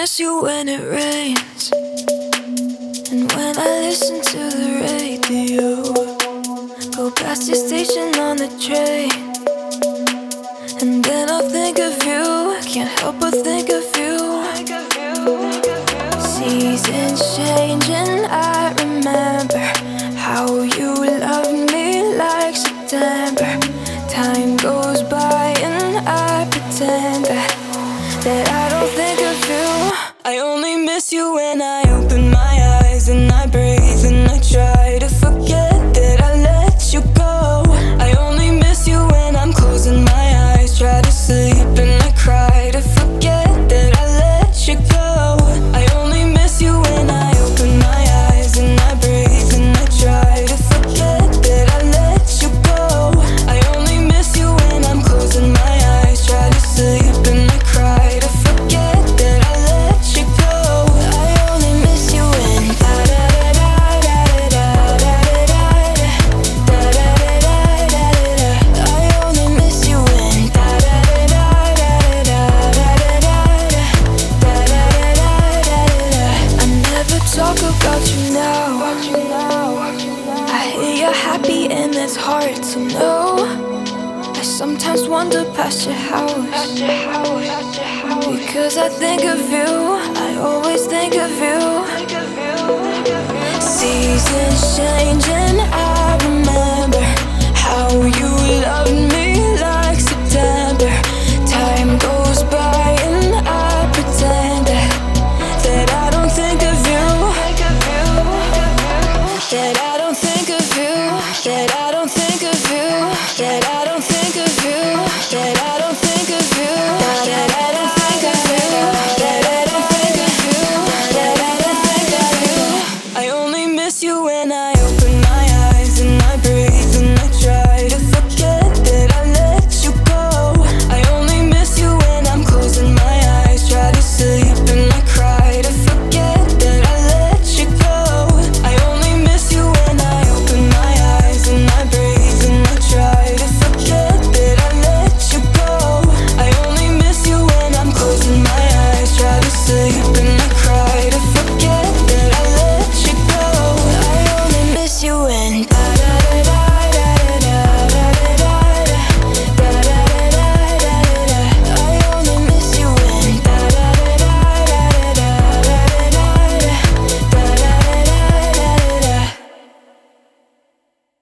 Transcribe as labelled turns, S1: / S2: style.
S1: miss you when it rains, and when I listen to the radio, go past your station on the train, and then I'll think of you. Can't help but think of you. Seasons change and I remember how you loved me like September. Time goes by and I pretend that I don't think of you. I only miss you when I open my eyes and I breathe and I try to forget that I let you go. I only miss you when I'm closing my eyes, try to sleep and I cry to forget that I let you go. I only miss you when I open my eyes and I breathe and I try to forget that I let you go. I only miss you when I'm closing my eyes, try to sleep and I cry to forget that I let you go. I only miss you when da da da da da da da da da da da da. I only miss you when da da da da da da da da da. I never talk about you now. I hear you're happy and that's hard to know. I sometimes wander past your house because I think of you. I always think of you. Seasons change and I